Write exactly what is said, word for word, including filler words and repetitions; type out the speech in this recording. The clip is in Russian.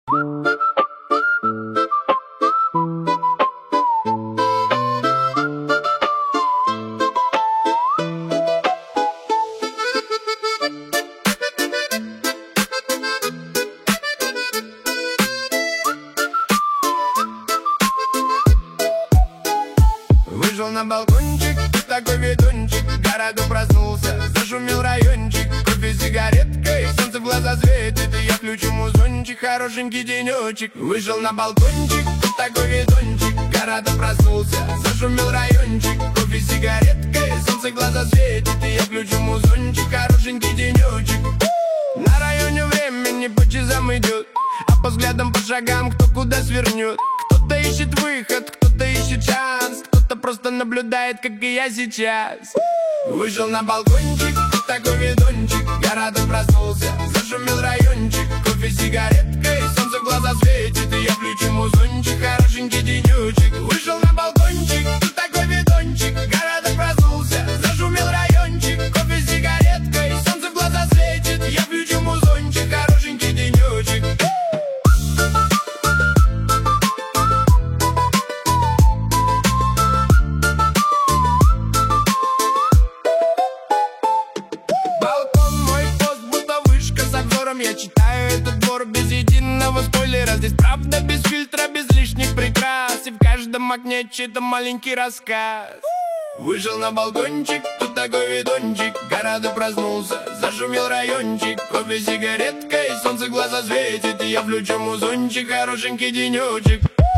Вышел на балкончик, такой ведунчик, к городу проснулся, зашумел райончик. Кофе с сигареткой, солнце в глаза светит, и я включу музончик, хорошенький денечек. Вышел на балкончик, такой ведунчик, к городу проснулся, зашумел райончик. Кофе с сигареткой, солнце в глаза светит, и я включу музончик, хорошенький денечек. На районе времени по часам идет, а по взглядам, по шагам кто куда свернет. Кто-то ищет выход, кто-то ищет шанс, кто-то просто наблюдает, как и я сейчас. Вышел на балкончик, такой ведунчик, города проснулся, зашумел райончик. Кофе с сигареткой, солнце в глаза светит, и я включу музончик, хорошенький денечек. Вышел на балкончик, такой ведунчик, города проснулся, зашумел райончик. Кофе с сигареткой, солнце в глаза светит, я включу музончик, хорошенький денечек. Я читаю этот двор без единого спойлера. Здесь правда без фильтра, без лишних прикрас, и в каждом окне чей-то маленький рассказ. Вышел на балкончик, тут такой ведунчик, города проснулся, зашумел райончик. Кофе с сигареткой, солнце в глаза светит, и я включу музончик, хорошенький денечек.